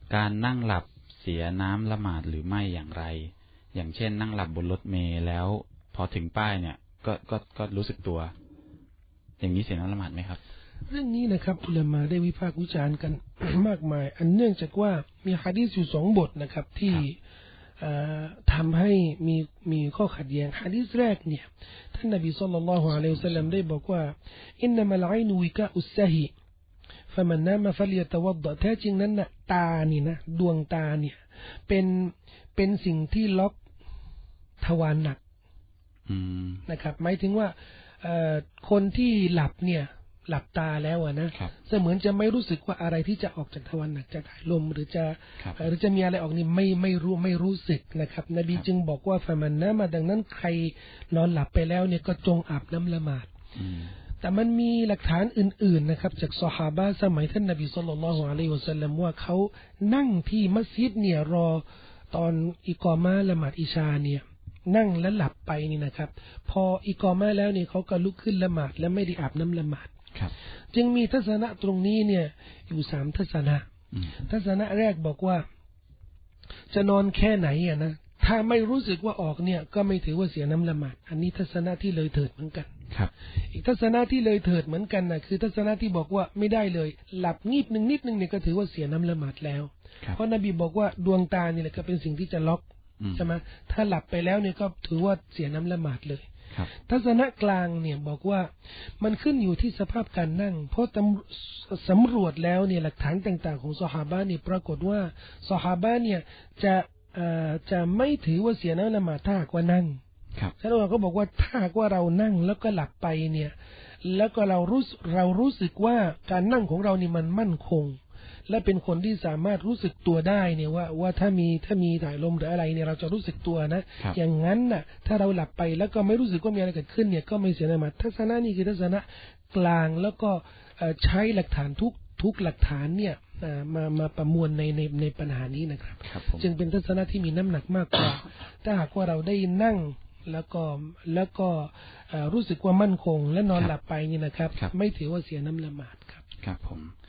การนั่งหลับเสียน้ำละหมาดหรือไม่อย่างไรอย่างเช่นนั่งหลับบนรถเมล์แล้วพอถึงป้ายเนี่ยก็รู้สึกตัวอย่างนี้เสียน้ำละหมาดไหมครับเรื่องนี้นะครับอุลามะได้วิพากษ์วิจารณ์กัน มากมายอันเนื่องจากว่ามีหะดีษอยู่2 บทนะครับที่ทำให้มีข้อขัดแย้งหะดีษแรกเนี่ยท่านนบีศ็อลลัลลอฮุอะลัยฮิวะซัลลัมได้บอกว่าอินนัมัลอัยนุวิกะอุสซะฮีฟะมันนามะฟัลยะตะวัฎฎอแท้จริงนั้นน่ะตานี่นะดวงตาเนี่ยเป็นสิ่งที่ล็อกทวารหนักนะครับหมายถึงว่าคนที่หลับเนี่ยหลับตาแล้วนะเสมือนจะไม่รู้สึกว่าอะไรที่จะออกจากทวารหนักจะถ่ายลมหรือจะมีอะไรออกนี่ไม่รู้สึกนะครับนบีจึงบอกว่าฟะมันนะมาดังนั้นใครนอนหลับไปแล้วเนี่ยก็จงอาบน้ำละหมาดแต่มันมีหลักฐานอื่นๆนะครับจากซอฮาบะห์สมัยท่านนบีศ็อลลัลลอฮุอะลัยฮิวะซัลลัมว่าเขานั่งที่มัสยิดเนี่ยรอตอนอิกอมะห์ละหมาดอิชาเนี่ยนั่งแล้วหลับไปนี่นะครับพออิกอมะห์แล้วเนี่ยเขาก็ลุกขึ้นละหมาดและไม่ได้อาบน้ำละหมาดจึงมีทัศนะตรงนี้เนี่ยอยู่3 ทัศนะทัศนะแรกบอกว่าจะนอนแค่ไหนนะถ้าไม่รู้สึกว่าออกเนี่ยก็ไม่ถือว่าเสียน้ำละหมาดอันนี้ทัศนะที่เลยเถิดเหมือนกันอีกทัศนะที่เลยเถิดเหมือนกันนะคือทัศนะที่บอกว่าไม่ได้เลยหลับนิดนึงเนี่ยก็ถือว่าเสียน้ำละหมาดแล้วเพราะนบีบอกว่าดวงตานี่แหละก็เป็นสิ่งที่จะล็อกใช่ไหมถ้าหลับไปแล้วเนี่ยก็ถือว่าเสียน้ำละหมาดเลยทัศนะกลางเนี่ยบอกว่ามันขึ้นอยู่ที่สภาพการนั่งเพราะสำรวจแล้วเนี่ยหลักฐานต่างๆของซอฮาบะห์เนี่ยปรากฏว่าซอฮาบะห์เนี่ยจะไม่ถือว่าเสียน้ำละหมาดถ้าหากว่านั่งฉะนั้นเราก็บอกว่าถ้าหากว่าเรานั่งแล้วก็หลับไปเนี่ยแล้วก็เรารู้สึกว่าการนั่งของเรานี่มันมั่นคงและเป็นคนที่สามารถรู้สึกตัวได้เนี่ยว่าถ้ามีถ่ายลมหรืออะไรเนี่ยเราจะรู้สึกตัวนะอย่างนั้นน่ะถ้าเราหลับไปแล้วก็ไม่รู้สึกว่ามีอะไรเกิดขึ้นเนี่ยก็ไม่เสียละหมาดทัศนะนี้คือทัศนะกลางแล้วก็ใช้หลักฐานทุกหลักฐานเนี่ยมาประมวลในปัญหานี้นะครับจึงเป็นทัศนะที่มีน้ำหนักมากกว่าถ้าหากว่าเราได้นั่งแล้วก็รู้สึกว่ามั่นคงและนอนหลับไปนี่นะครับไม่ถือว่าเสียน้ำละหมาดครับครับผม